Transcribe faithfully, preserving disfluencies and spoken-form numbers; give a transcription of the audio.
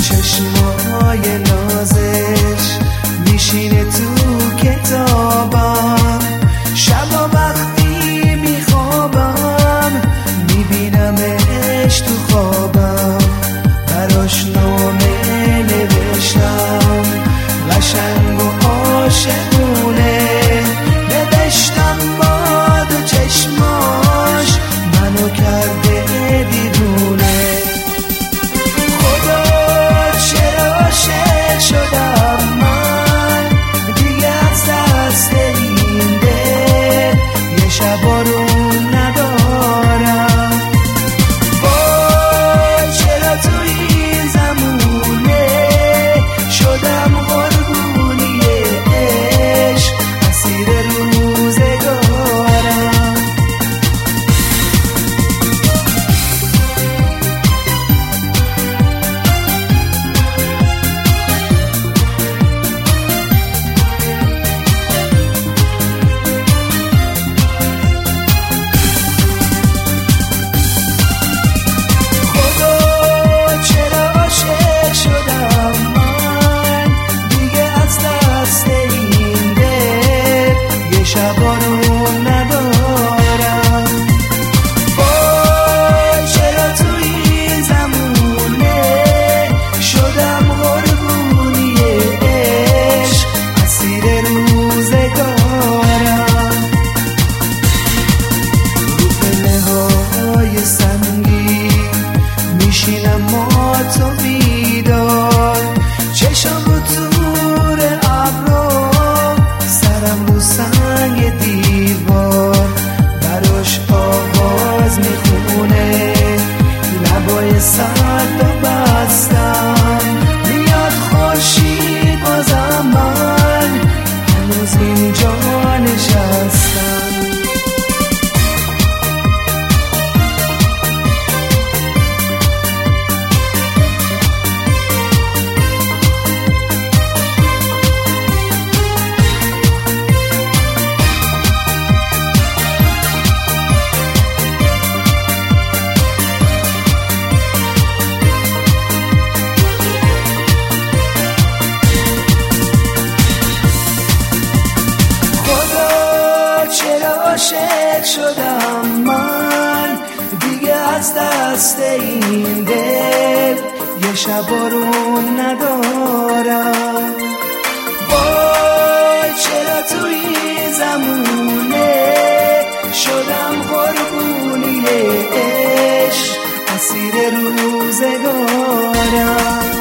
چشمای نازش میشینه تو کتابم، شبا وقتی میخوابم میبینمش تو خوابم، براش نامه نوشتم قشنگ و عاشقونه، نوشتم با دو چشماش منو کرده دیوونه. خدا چرا عاشق شدم من دیگه از دست این دل، یه شبا رو ندارم. وای چرا تو این زمونه شدم قربونی عشق، اسیر روزگارم. شبا رو ندارم. وای چرا تو این زمونه شدم قربونی عشق، اسیر روزگارم. رو پله های سنگین میشینم ما تو بیدار، چشم رو تور ابرو، سرم رو سنگ دیوار، براش آواز میخونه، لبای سرد و بستم، میاد خورشید بازم من هنوز اینجا نشستم. چرا عاشق شدم من دیگه از دست این دل، یه شبا رو ندارم. وای چرا تو این زمونه شدم قربونی عشق، اسیر روزگارم.